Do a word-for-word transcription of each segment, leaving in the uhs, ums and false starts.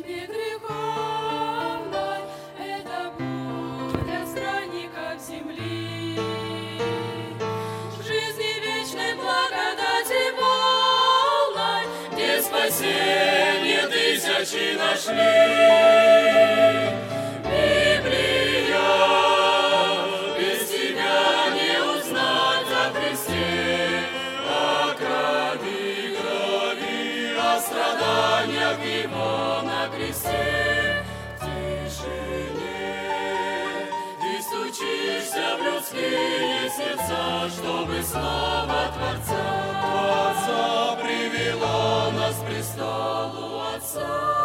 тьме греховной, это путь для странников земли. В жизни вечной благодати полной, где спасение тысячи нашли. Библия, без тебя не узнать о Христе, о крови, крови, о страданиях Его на кресте. В тишине ты стучишься в людские сердца, чтобы слово Творца, Творца привело нас к престолу Отца.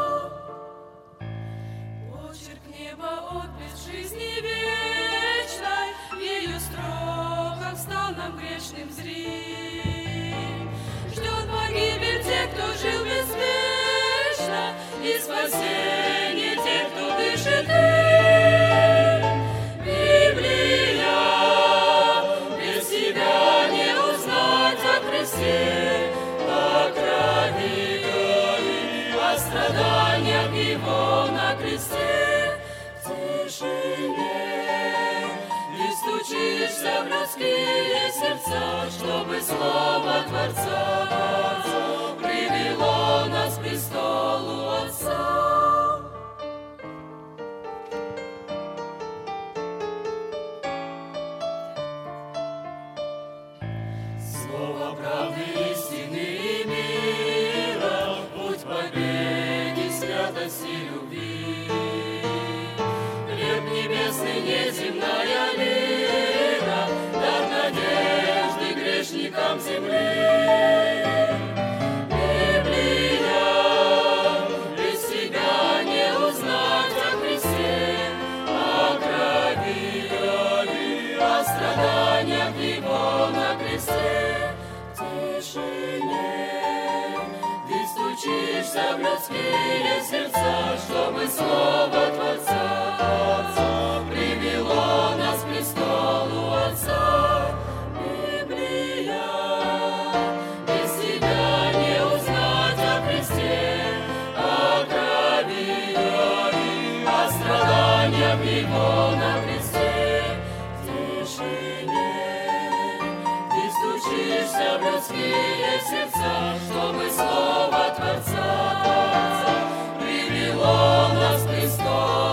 Очерк неба отбит жизни вечной, в ее строках стал нам грешным зрим. Ждет погибель тех, кто жил беспечно, и спасение тех, кто дышит им. Библия, без тебя не узнать о Христе, о крови, крови, о страданиях Его на кресте. В тишине ты стучишься в людские сердца, чтобы слово Творца, Творца привело нас к престолу Отца. Слово правды, истины и мира, путь победы, святости, любви. Хлеб небесный, неземная лира, дар надежды грешникам земли. Библия, без тебя не узнать о Христе, о крови, крови, о страданиях Его на кресте. В тишине ты стучишься в людские сердца, чтобы слово Творца, Творца привело нас к престолу Отца. Библия, без тебя не узнать о Христе, о крови, крови, о страданиях Его на кресте. В тишине ты стучишься в людские сердца, чтобы слово Творца, Творца привело нас к престолу.